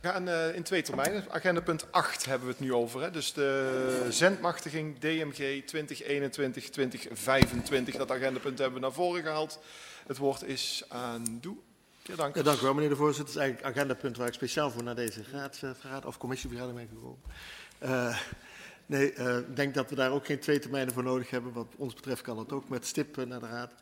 We gaan in 2 termijnen. Agenda punt 8 hebben we het nu over. Hè? Dus de zendmachtiging DMG 2021-2025. Dat agendapunt hebben we naar voren gehaald. Het woord is aan Doe. Ja, dank. Ja, dank u wel, meneer de voorzitter. Het is eigenlijk een agendapunt waar ik speciaal voor naar deze raadsvergadering of commissievergadering ben gekomen. Ik denk dat we daar ook geen 2 termijnen voor nodig hebben. Wat ons betreft kan het ook met stip naar de raad.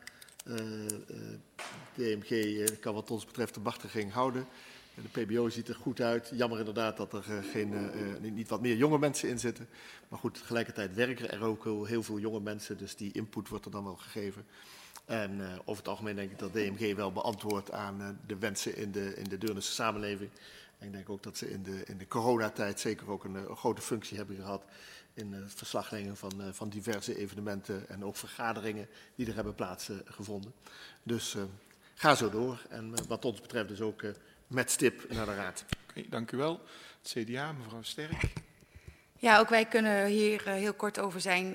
DMG kan wat ons betreft de machtiging houden. De PBO ziet er goed uit. Jammer inderdaad dat er niet wat meer jonge mensen in zitten. Maar goed, tegelijkertijd werken er ook heel veel jonge mensen. Dus die input wordt er dan wel gegeven. En over het algemeen denk ik dat DMG wel beantwoordt aan de wensen in de Deurnense samenleving. En ik denk ook dat ze in de coronatijd zeker ook een grote functie hebben gehad in het verslaglegging van diverse evenementen en ook vergaderingen die er hebben plaatsgevonden. Dus ga zo door. En wat ons betreft dus ook met stip naar de raad. Oké, dank u wel. Het CDA, mevrouw Sterk. Ja, ook wij kunnen hier heel kort over zijn.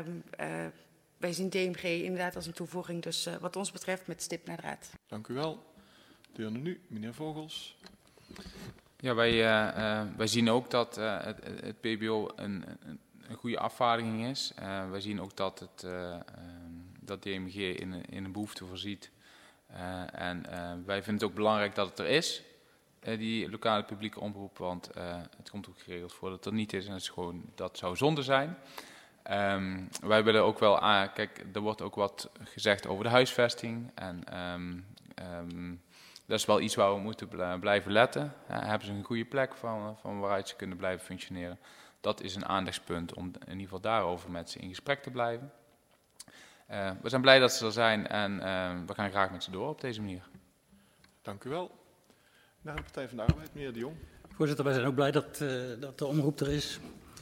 Wij zien DMG inderdaad als een toevoeging, dus wat ons betreft met stip naar de raad. Dank u wel. Deurne nu, meneer Vogels. Ja, wij zien ook dat het PBO een goede afvaardiging is. Wij zien ook dat DMG in een behoefte voorziet. Wij vinden het ook belangrijk dat het er is, die lokale publieke omroep, want het komt ook geregeld voor dat het er niet is en dat zou zonde zijn. Wij willen ook wel kijk, er wordt ook wat gezegd over de huisvesting en dat is wel iets waar we moeten blijven letten. Hebben ze een goede plek van waaruit ze kunnen blijven functioneren? Dat is een aandachtspunt om in ieder geval daarover met ze in gesprek te blijven. We zijn blij dat ze er zijn en we gaan graag met ze door op deze manier. Dank u wel. Naar de Partij van de Arbeid, meneer De Jong. Voorzitter, wij zijn ook blij dat de omroep er is.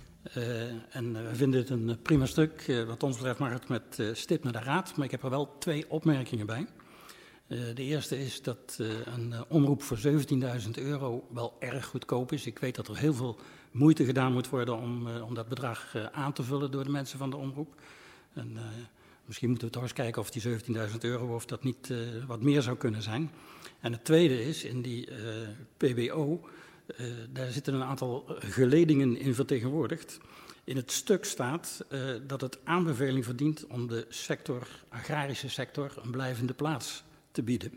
En we vinden het een prima stuk. Wat ons betreft mag het met stip naar de raad. Maar ik heb er wel 2 opmerkingen bij. De eerste is dat een omroep voor €17.000 wel erg goedkoop is. Ik weet dat er heel veel moeite gedaan moet worden om dat bedrag aan te vullen door de mensen van de omroep. En misschien moeten we toch eens kijken of die €17.000 of dat niet wat meer zou kunnen zijn. En het tweede is, in die PBO, daar zitten een aantal geledingen in vertegenwoordigd. In het stuk staat dat het aanbeveling verdient om de agrarische sector een blijvende plaats te bieden.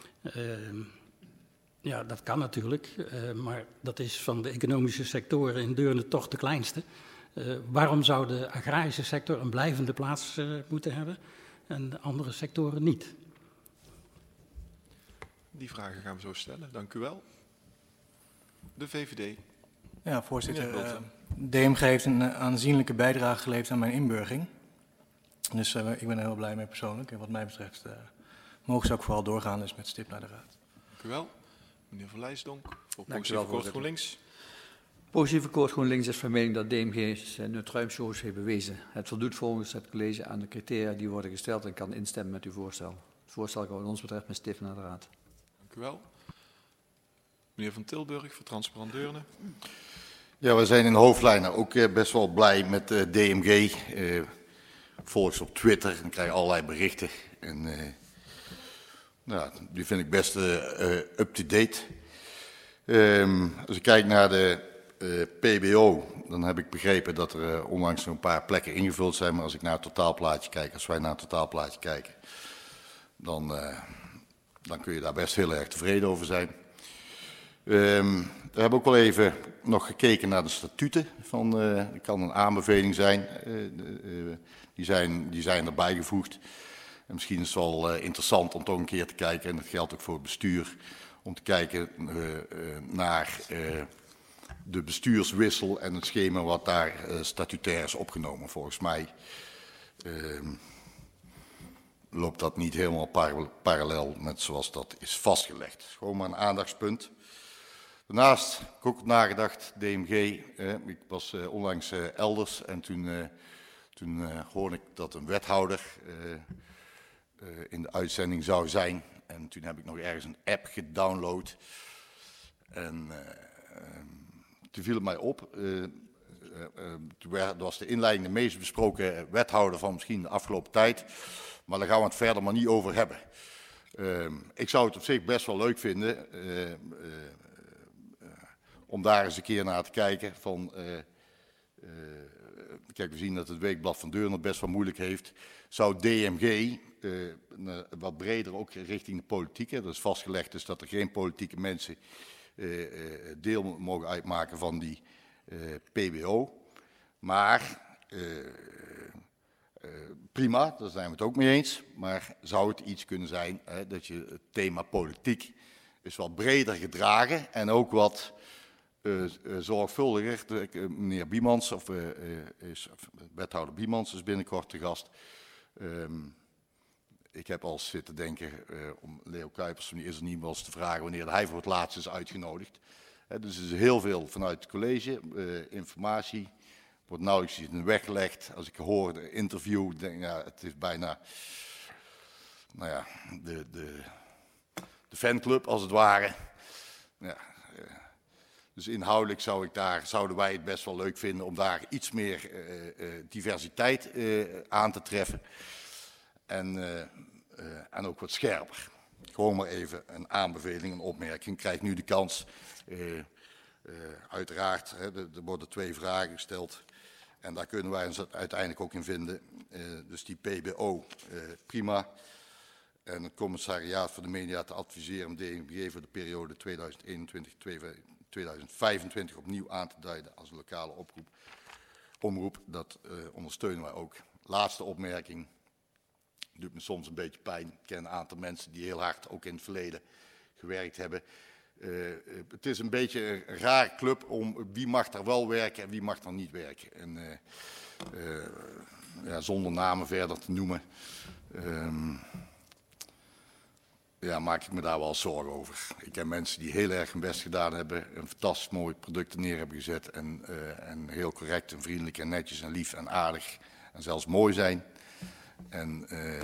Ja, dat kan natuurlijk, maar dat is van de economische sectoren in Deurne toch de kleinste. Waarom zou de agrarische sector een blijvende plaats moeten hebben en de andere sectoren niet? Die vragen gaan we zo stellen. Dank u wel. De VVD. Ja, voorzitter. DMG heeft een aanzienlijke bijdrage geleverd aan mijn inburgering. Dus ik ben er heel blij mee persoonlijk. En wat mij betreft mogen ze ook vooral doorgaan dus met stip naar de raad. Dank u wel. Meneer Van Lijsdonk, voor Positief Akkoord GroenLinks. Positief Akkoord GroenLinks is van mening dat DMG zijn ruimschoots heeft bewezen. Het voldoet volgens het college aan de criteria die worden gesteld en kan instemmen met uw voorstel. Het voorstel kan wat ons betreft met stip naar de raad. Dank u wel. Meneer Van Tilburg, voor Transparant Deurne. Ja, we zijn in de hoofdlijnen ook best wel blij met DMG. Volg ze op Twitter en krijg allerlei berichten. En die vind ik best up-to-date. Als ik kijk naar de PBO, dan heb ik begrepen dat er onlangs nog een paar plekken ingevuld zijn. Maar als ik naar het totaalplaatje kijk, als wij naar het totaalplaatje kijken, dan kun je daar best heel erg tevreden over zijn. We hebben ook wel even nog gekeken naar de statuten. Het kan een aanbeveling zijn. Die zijn erbij gevoegd. En misschien is het wel interessant om toch een keer te kijken, en dat geldt ook voor het bestuur, om te kijken naar de bestuurswissel en het schema wat daar statutair is opgenomen. Volgens mij loopt dat niet helemaal parallel met zoals dat is vastgelegd. Gewoon maar een aandachtspunt. Daarnaast heb ik ook nagedacht, DMG, ik was onlangs elders en toen hoorde ik dat een wethouder in de uitzending zou zijn. En toen heb ik nog ergens een app gedownload. En toen viel het mij op. Toen was de inleiding de meest besproken wethouder van misschien de afgelopen tijd. Maar daar gaan we het verder maar niet over hebben. Ik zou het op zich best wel leuk vinden. om daar eens een keer naar te kijken. Kijk, we zien dat het Weekblad van Deurne best wel moeilijk heeft. Zou DMG wat breder ook richting de politiek, dat is vastgelegd dus dat er geen politieke mensen deel mogen uitmaken van die PBO. Maar prima, daar zijn we het ook mee eens. Maar zou het iets kunnen zijn dat je het thema politiek is wat breder gedragen en ook wat zorgvuldiger. Meneer Biemans, wethouder Biemans is binnenkort te gast. Ik heb al zitten denken om Leo Kuipers, is er niet wel eens te vragen wanneer hij voor het laatst is uitgenodigd. Dus er is heel veel vanuit het college, informatie, wordt nauwelijks iets in de weg gelegd. Als ik hoor de interview, denk ik, ja, het is bijna de fanclub als het ware. Ja, dus inhoudelijk zouden wij het best wel leuk vinden om daar iets meer diversiteit aan te treffen. En ook wat scherper. Gewoon maar even een aanbeveling, een opmerking. Ik krijg nu de kans. Uiteraard, er worden 2 vragen gesteld. En daar kunnen wij ons uiteindelijk ook in vinden. Dus die PBO, prima. En het commissariaat voor de media te adviseren om DMG voor de periode 2021-2025 opnieuw aan te duiden als een lokale omroep. Dat ondersteunen wij ook. Laatste opmerking. Doet me soms een beetje pijn. Ik ken een aantal mensen die heel hard ook in het verleden gewerkt hebben. Het is een beetje een rare club om wie mag daar wel werken en wie mag daar niet werken. En ja, zonder namen verder te noemen, ja, maak ik me daar wel zorgen over. Ik ken mensen die heel erg hun best gedaan hebben, een fantastisch mooi product neer hebben gezet en heel correct en vriendelijk en netjes en lief en aardig en zelfs mooi zijn. En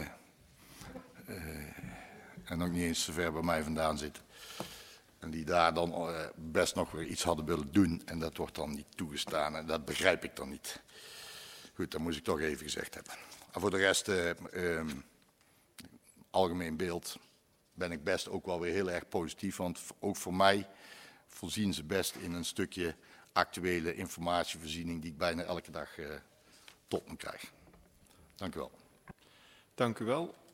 ook niet eens zo ver bij mij vandaan zitten. En die daar dan best nog weer iets hadden willen doen. En dat wordt dan niet toegestaan. En dat begrijp ik dan niet. Goed, dat moest ik toch even gezegd hebben. En voor de rest, algemeen beeld, ben ik best ook wel weer heel erg positief. Want ook voor mij voorzien ze best in een stukje actuele informatievoorziening die ik bijna elke dag tot me krijg. Dank u wel. Dank u wel.